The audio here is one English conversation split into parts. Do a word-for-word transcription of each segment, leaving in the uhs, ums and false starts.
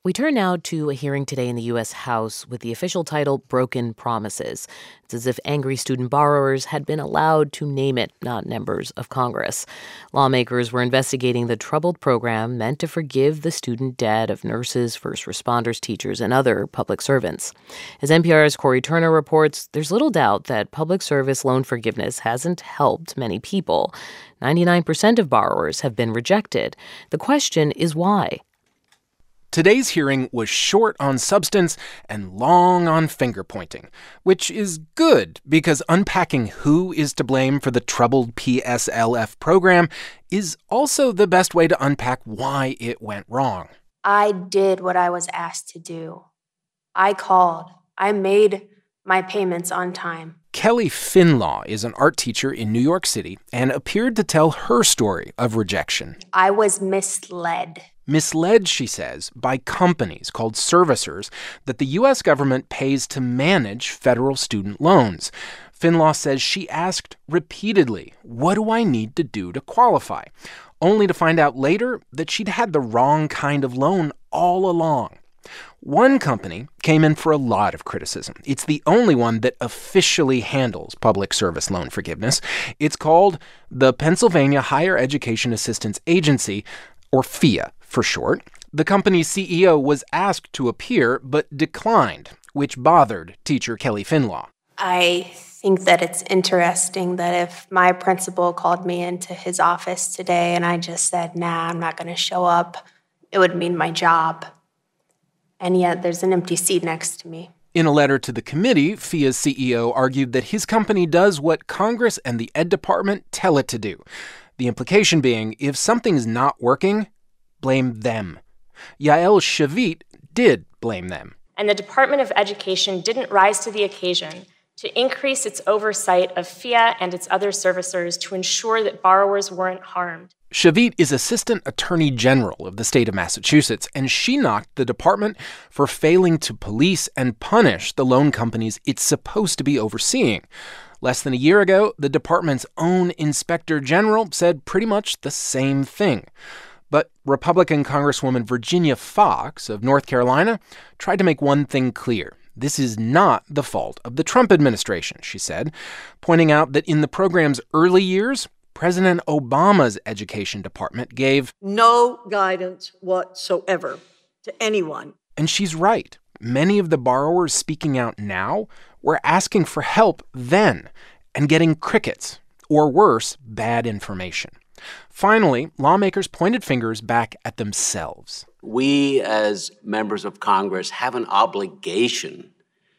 We turn now to a hearing today in the U S House with the official title Broken Promises. It's as if angry student borrowers had been allowed to name it, not members of Congress. Lawmakers were investigating the troubled program meant to forgive the student debt of nurses, first responders, teachers, and other public servants. As N P R's Cory Turner reports, there's little doubt that public service loan forgiveness hasn't helped many people. ninety-nine percent of borrowers have been rejected. The question is why? Today's hearing was short on substance and long on finger-pointing, which is good because unpacking who is to blame for the troubled P S L F program is also the best way to unpack why it went wrong. I did what I was asked to do. I called. I made my payments on time. Kelly Finlaw is an art teacher in New York City and appeared to tell her story of rejection. I was misled. Misled, she says, by companies called servicers that the U S government pays to manage federal student loans. Finlaw says she asked repeatedly, what do I need to do to qualify? Only to find out later that she'd had the wrong kind of loan all along. One company came in for a lot of criticism. It's the only one that officially handles public service loan forgiveness. It's called the Pennsylvania Higher Education Assistance Agency, or F I A for short. The company's C E O was asked to appear but declined, which bothered teacher Kelly Finlaw. I think that it's interesting that if my principal called me into his office today and I just said, nah, I'm not going to show up, it would mean my job. And yet there's an empty seat next to me. In a letter to the committee, F I A's C E O argued that his company does what Congress and the Ed Department tell it to do. The implication being, if something's not working, blame them. Yael Shavit did blame them. And the Department of Education didn't rise to the occasion to increase its oversight of F I A and its other servicers to ensure that borrowers weren't harmed. Shavit is Assistant Attorney General of the state of Massachusetts, and she knocked the department for failing to police and punish the loan companies it's supposed to be overseeing. Less than a year ago, the department's own inspector general said pretty much the same thing. But Republican Congresswoman Virginia Foxx of North Carolina tried to make one thing clear. This is not the fault of the Trump administration, she said, pointing out that in the program's early years, President Obama's education department gave no guidance whatsoever to anyone. And she's right. Many of the borrowers speaking out now were asking for help then and getting crickets, or worse, bad information. Finally, lawmakers pointed fingers back at themselves. We, as members of Congress, have an obligation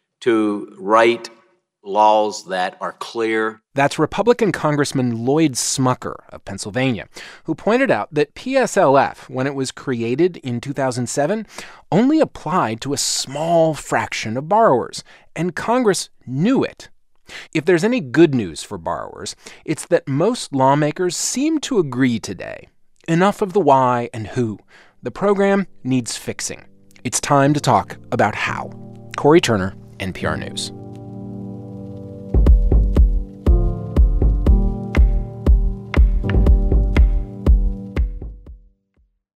to write laws that are clear. That's Republican Congressman Lloyd Smucker of Pennsylvania, who pointed out that P S L F, when it was created in two thousand seven, only applied to a small fraction of borrowers, and Congress knew it. If there's any good news for borrowers, it's that most lawmakers seem to agree today. Enough of the why and who. The program needs fixing. It's time to talk about how. Cory Turner, N P R News.